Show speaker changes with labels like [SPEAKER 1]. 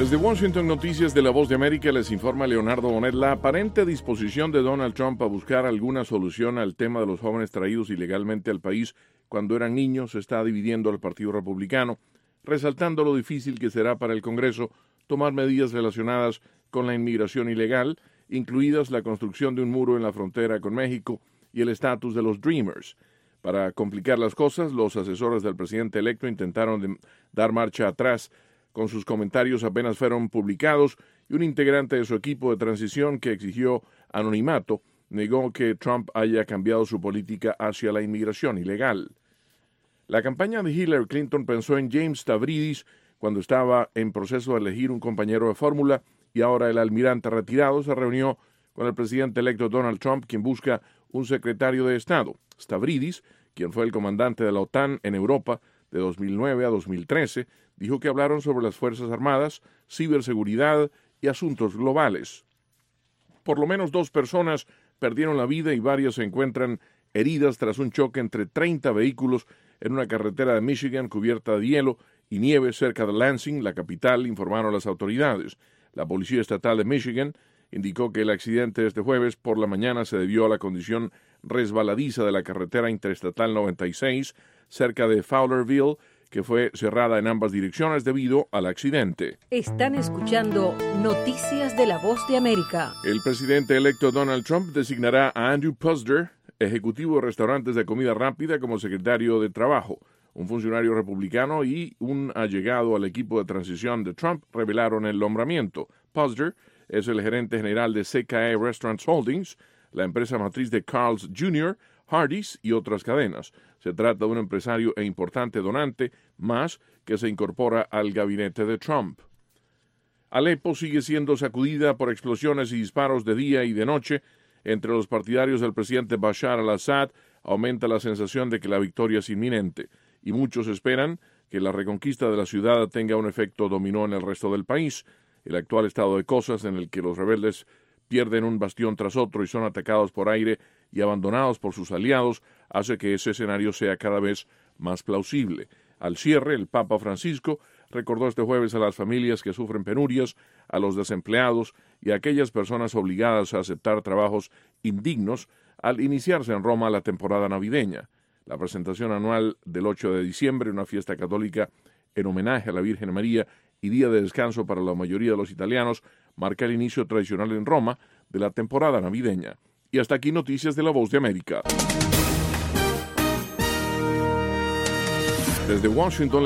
[SPEAKER 1] Desde Washington, Noticias de La Voz de América, les informa Leonardo Bonet. La aparente disposición de Donald Trump a buscar alguna solución al tema de los jóvenes traídos ilegalmente al país cuando eran niños está dividiendo al Partido Republicano, resaltando lo difícil que será para el Congreso tomar medidas relacionadas con la inmigración ilegal, incluidas la construcción de un muro en la frontera con México y el estatus de los Dreamers. Para complicar las cosas, los asesores del presidente electo intentaron dar marcha atrás. Con sus comentarios apenas fueron publicados y un integrante de su equipo de transición que exigió anonimato negó que Trump haya cambiado su política hacia la inmigración ilegal. La campaña de Hillary Clinton pensó en James Stavridis cuando estaba en proceso de elegir un compañero de fórmula y ahora el almirante retirado se reunió con el presidente electo Donald Trump, quien busca un secretario de Estado. Stavridis, quien fue el comandante de la OTAN en Europa de 2009 a 2013, dijo que hablaron sobre las Fuerzas Armadas, ciberseguridad y asuntos globales. Por lo menos 2 personas perdieron la vida y varias se encuentran heridas tras un choque entre 30 vehículos en una carretera de Michigan cubierta de hielo y nieve cerca de Lansing, la capital, informaron las autoridades. La Policía Estatal de Michigan indicó que el accidente de este jueves por la mañana se debió a la condición resbaladiza de la carretera interestatal 96 cerca de Fowlerville, que fue cerrada en ambas direcciones debido al accidente.
[SPEAKER 2] Están escuchando Noticias de la Voz de América.
[SPEAKER 1] El presidente electo Donald Trump designará a Andrew Puzder, ejecutivo de restaurantes de comida rápida, como secretario de Trabajo. Un funcionario republicano y un allegado al equipo de transición de Trump revelaron el nombramiento. Puzder es el gerente general de CKE Restaurants Holdings, la empresa matriz de Carl's Jr., Hardee's y otras cadenas. Se trata de un empresario e importante donante, más que se incorpora al gabinete de Trump. Alepo sigue siendo sacudida por explosiones y disparos de día y de noche. Entre los partidarios del presidente Bashar al-Assad aumenta la sensación de que la victoria es inminente, y muchos esperan que la reconquista de la ciudad tenga un efecto dominó en el resto del país. El actual estado de cosas en el que los rebeldes pierden un bastión tras otro y son atacados por aire y abandonados por sus aliados, hace que ese escenario sea cada vez más plausible. Al cierre, el Papa Francisco recordó este jueves a las familias que sufren penurias, a los desempleados y a aquellas personas obligadas a aceptar trabajos indignos al iniciarse en Roma la temporada navideña. La presentación anual del 8 de diciembre, una fiesta católica en homenaje a la Virgen María y día de descanso para la mayoría de los italianos, marca el inicio tradicional en Roma de la temporada navideña. Y hasta aquí Noticias de La Voz de América. Desde Washington.